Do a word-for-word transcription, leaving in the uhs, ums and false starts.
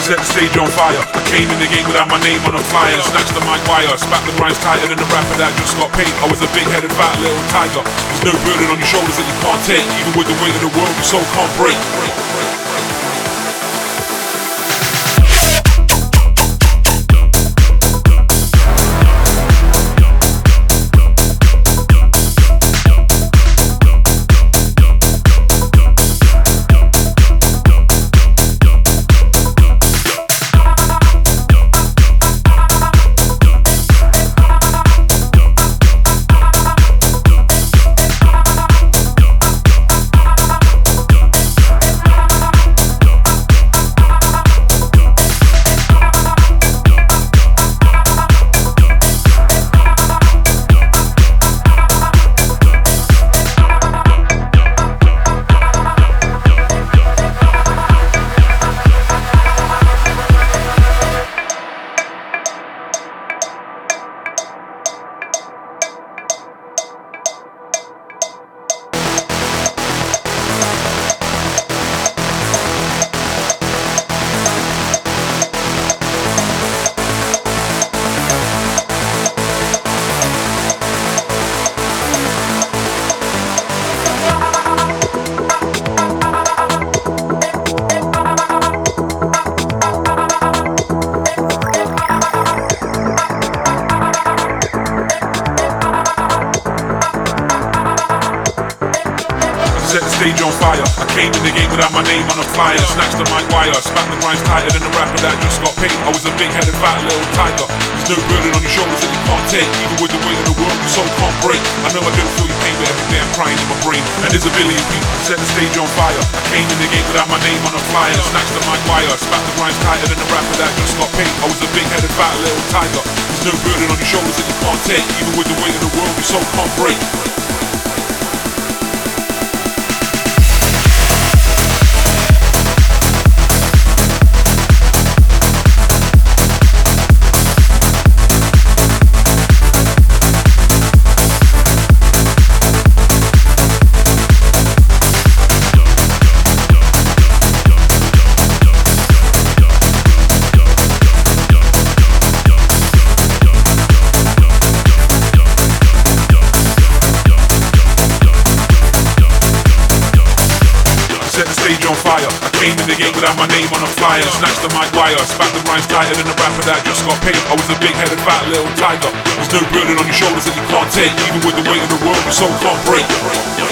Set the stage on fire. I came in the game without my name on a flyer. Snatched the mic wire, spat the rhymes tighter than the rapper that just got paid. I was a big-headed fat little tiger. There's no burden on your shoulders that you can't take. Even with the weight of the world, your soul can't break. Set the stage on fire. I came in the game without my name on a flyer. Snatched the mic wire, spat the rhymes tighter than the rapper that just got paid. I was a big-headed fat little tiger. There's no burden on your shoulders that you can't take. Even with the weight of the world, your soul can't break. I know I don't feel your pain, but every day I'm crying in my brain. And there's a billion people. Set the stage on fire. I came in the game without my name on a flyer. Snatched the mic wire, spat the rhymes tighter than the rapper that just got paid. I was a big-headed fat little tiger. There's no burden on your shoulders that you can't take. Even with the weight of the world, your soul can't break. Set the stage on fire. I came in the game without my name on a flyer. Snatched the mic wire, spat the rhymes tighter than the rapper that just got paid. I was a big-headed fat little tiger. There's no burden on your shoulders that you can't take. Even with the weight of the world, your soul can't break.